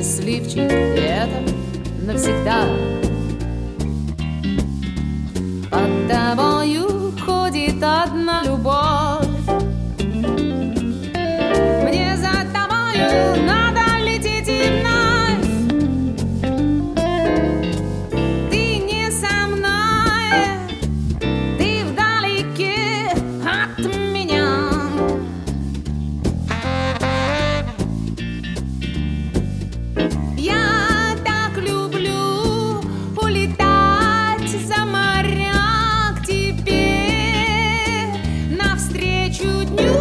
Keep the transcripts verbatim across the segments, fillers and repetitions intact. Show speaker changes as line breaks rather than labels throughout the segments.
счастливчик, и это навсегда. Под тобою ходит одна любовь. Мне за тобою надо лететь и вновь. Ты не со мной, ты вдалеке от меня. Я так люблю улетать за моря к тебе, навстречу дню,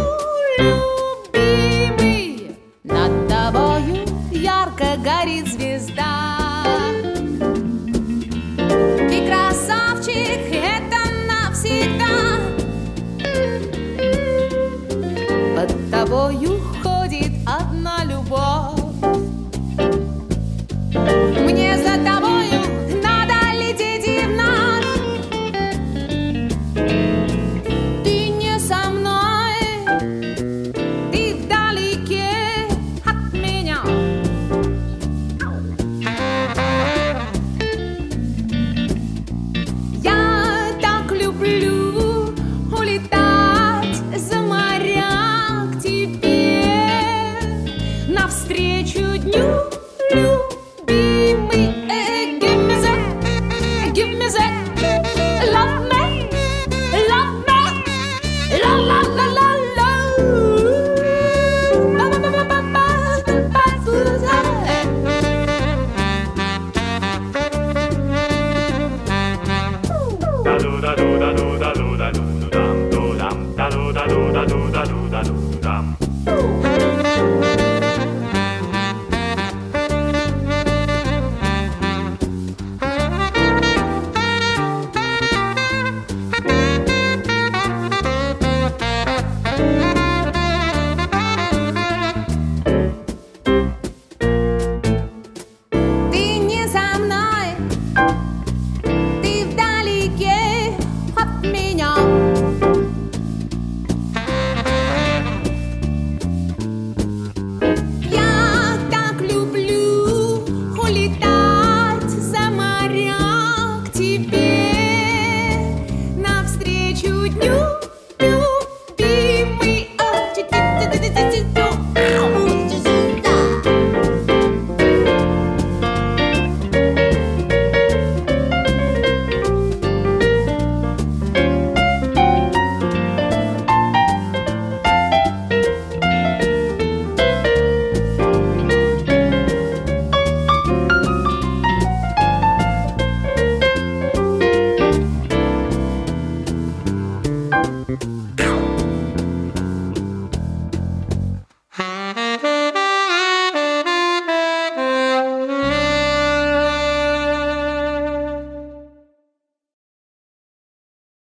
любимый. Над тобою ярко горит звезда. Ты красавчик, это навсегда. Под тобою ходит одна любовь. Мне за тобою надо лететь и вновь. Ты не со мной, ты вдалеке от меня. Я так люблю улетать за моря к тебе, навстречу дню, любимый. Eh, give me that, give me that, love me, love me, la la la la la. Ba ba ba ba ba ba ba
da do da do da do da do da do dam do dam da do da do da do da do da do.